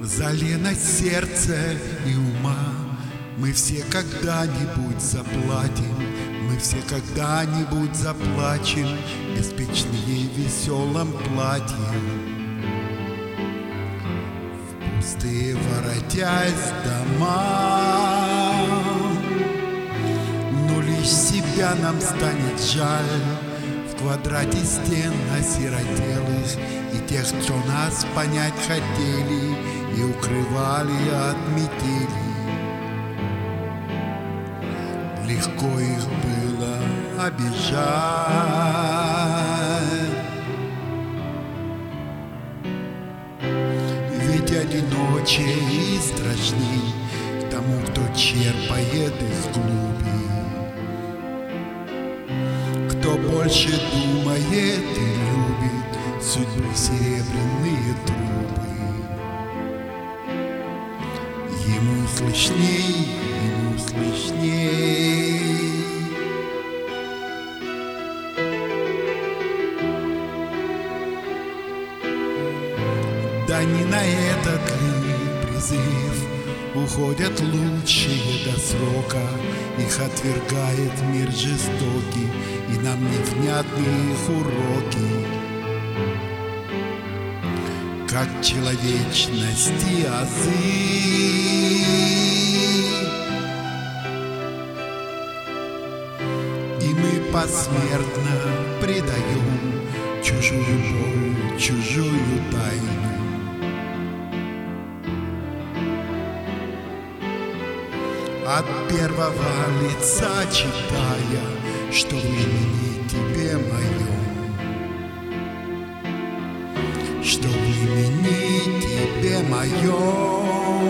За леность сердца и ума мы все когда-нибудь заплатим, мы все когда-нибудь заплачем, беспечные в веселом платье. В пустые воротясь дома, но лишь себя нам станет жаль. В квадрате стен осиротелых и тех, кто нас понять хотели и укрывали от метели. Легко их было обижать, ведь одиночие и страшней тому, кто черпает из глуби. Кто больше думает и любит судьбы серебряные трубы. Ему слышней, ему слышней. Да не на этот ли призыв уходят лучшие до срока, их отвергает мир жестокий, и нам невнятны их уроки. Как человечности азы, и мы посмертно предаем чужую боль, чужую тайну. От первого лица читая, что в имени тебе моем, что в имени тебе моем.